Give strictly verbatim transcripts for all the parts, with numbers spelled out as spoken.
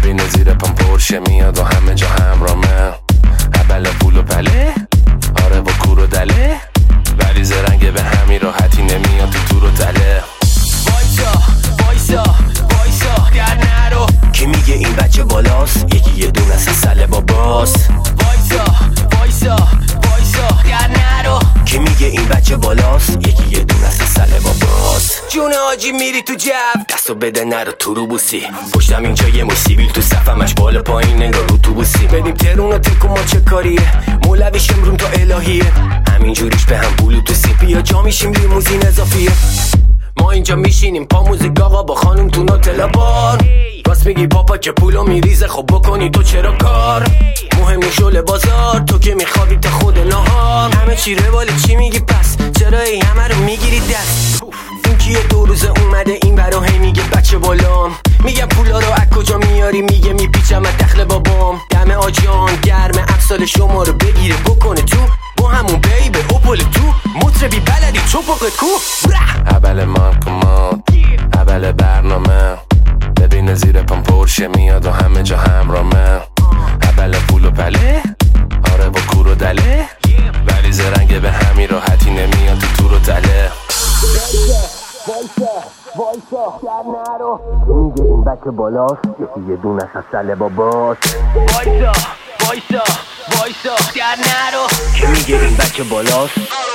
ببینه زیر پام پرشه میاد و همه جا همرامه. اول پول و پله، آره با کور و دله، ولی زرنگه به همین راحتی نمیاد تو تور و تله. وایسا وایسا وایسا در نرو، کی میگه این بچه بالاست؟ یکی یه دونه از سله باباست. وایسا وایسا وایسا در نرو، کی میگه این بچه بالاست؟ یکی یه دونه از سله باباست. جون آجی میری تو جو، دستو بده نرو تو رو بوسی. پشتم اینجا یه موی سیبیل تو صفمش بالا پایین انگار رو تو بوسی. بدیم ترون و تکو ما چه کاریه، مولویش امرون تا الهیه، همینجوریش به هم بلوتوسی. بیا جا میشیم لیموزین اضافیه. ما اینجا میشینیم پا موزیک آقا با خانم تو نوتلا بار. راست میگی پاپا که پولو میریزه، خب بکنی تو چرا کار؟ مهم نیست شل بازار، تو که میخوابی تا خود نهار. همه چی رواله چی میگی پس؟ چرا ای همه رو میگیری دست؟ این کیه دو روزه اومده این برا هی میگه بچه بالام. میگم پولا رو از کجا میاری؟ میگه میپیچم از دخل بابام. دم آجان گرم امسال شما رو بگیره بکنه تو، با همون بیبه اوپل تو مطربی بلدی چوپقت کو. اول مان کمان، اول برنامه، ببینه زیر پام پرشه میاد و همه جا همرامه. اول پول و پله، آره با کور و دله، ولی زرنگه به همین راحتی نمیاد تو تور و تله. وایسا وایسا در نرو، کی میگه این بچه بالاست؟ یکی یه دونه از سله باباست. وایسا وایسا وایسا در نرو، کی میگه این بچه بالاست؟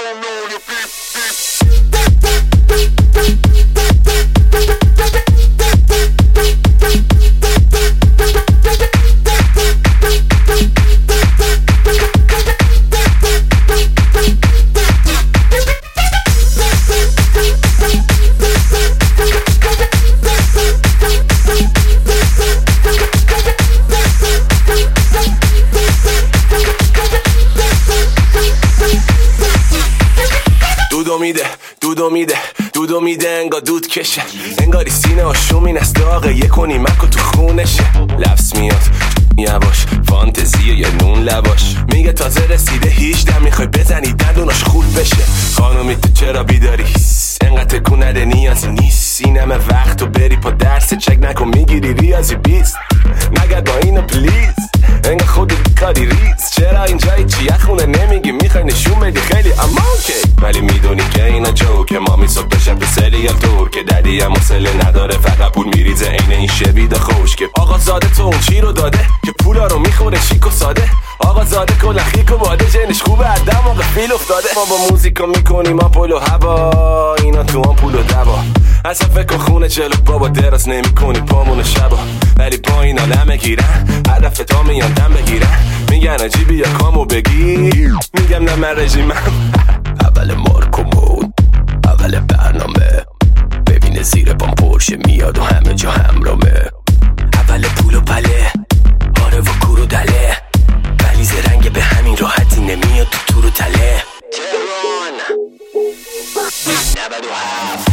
دودو میده دودو میده دودو میده انگار دود کشه، انگاری سینه آشومین از داغه یه کنی مکو تو خونشه. لفظ میاد یواش فانتزیه یه نون لواش، میگه تازه رسیده هیچ میخوای بزنی دندوناش خورد بشه. خانومی تو چرا بیداری؟ انقدر تکون نده نیازی نیست، این همه وقت تو بری پا درس چک نکن میگیری ریاضی بیست. نگرد با اینو پلیز، انگار خودت کاری ریز. چرا اینجایی چیه خونه نمیگی؟ میخوای نشون بدی خیلی اما اوکی، ولی میدونی که اینا جوکه. مامی صبح بشه به سریال تور که ددی هم حوصله نداره، فقط پول میریزه عین این شوید خوش. که آقا زاده تو اون چی رو داده که پولا رو میخوره چیک و ساده؟ آقا زاده کلا خیک و باده، جنش خوبه عدم موقع فیل افتاده. ما با موزیکا میکنیم آمپول و هوا، اینا تو آمپول و دوا. اصلا فکر خونه جلو بابا دراز نمی کنی پامون شبا، ولی با این آلمه گیرن هدف تا میان دم بگیرن. میگن عجیبی یا کامو بگیر، میگم نه من رژیمم. اول مارک و مود، اول برنامه، ببینه زیر پام پرشه میاد و همه جا همرامه. اول پول و پله، آره و کور و دله، ولی زرنگ به همین راحتی نمیاد تو تور و تله. تهران نود و هفت.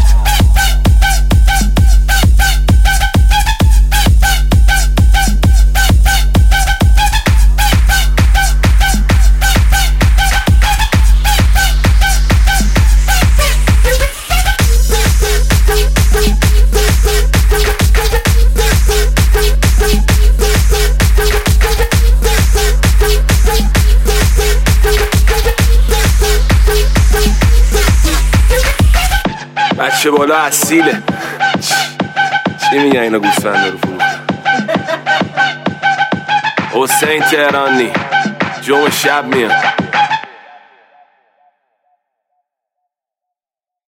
بچه بالا اصیله. چی میگن اینا گوسفنده رو فروختن؟ حسین تهرانی جمعه شب میاد.